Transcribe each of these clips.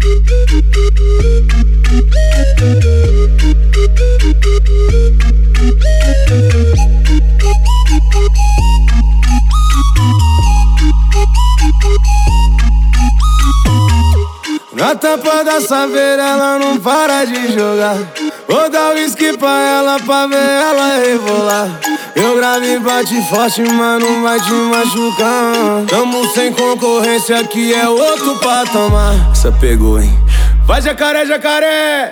Na tampa da saveira ela não para de jogar. Vou dar whisky pra ela pra ver ela rebolar. Eu gravo e bate forte, mas não vai te machucar. Tamo sem concorrência, aqui é outro patamar. Essa pegou, hein? Vai jacaré, jacaré!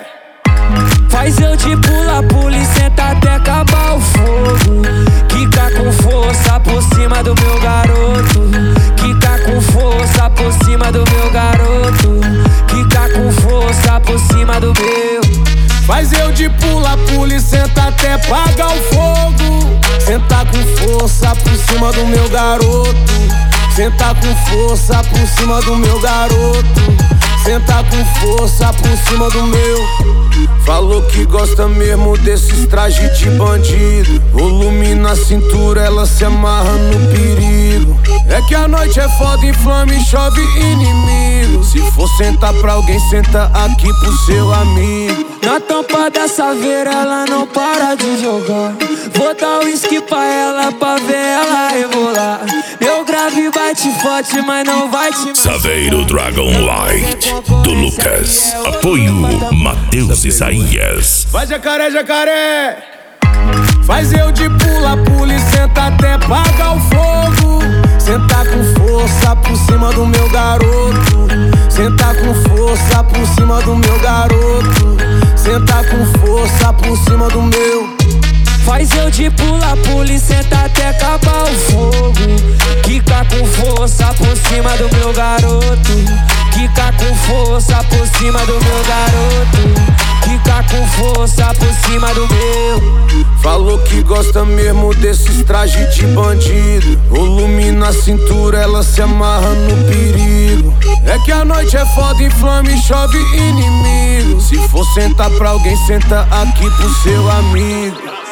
Faz eu de pula e senta até acabar o fogo. Quica com força por cima do meu garoto. Quica com força por cima do meu garoto. Quica com força por cima do meu. Faz eu de pula e senta até apagar o fogo. Senta com força por cima do meu garoto. Senta com força por cima do meu garoto. Senta com força por cima do meu. Falou que gosta mesmo desses trajes de bandido. Volume na cintura, ela se amarra no perigo. É que a noite é foda, inflama e chove inimigo. Se for sentar pra alguém, senta aqui pro seu amigo. Na tampa da saveira ela não para de jogar. Vou dar whisky pra ela pra ver ela rebolar. Meu grave bate forte, mas não vai te machucar. Saveiro Dragon Light do Lucas. Apoio Matheus Isaías. Vai jacaré, jacaré! Faz eu de pula e senta até apagar o fogo. Senta com força por cima do meu garoto. Senta com força por cima do meu garoto. Senta com força por cima do meu. Faz eu de pula e senta até acabar o fogo. Quica com força por cima do meu garoto. Quica com força por cima do meu garoto. Quica com força por cima do meu. Falou que gosta mesmo desses trajes de bandido. Volume na cintura, ela se amarra no perigo. É que a noite é foda, inflama e chove inimigo. Se for sentar pra alguém, senta aqui pro seu amigo.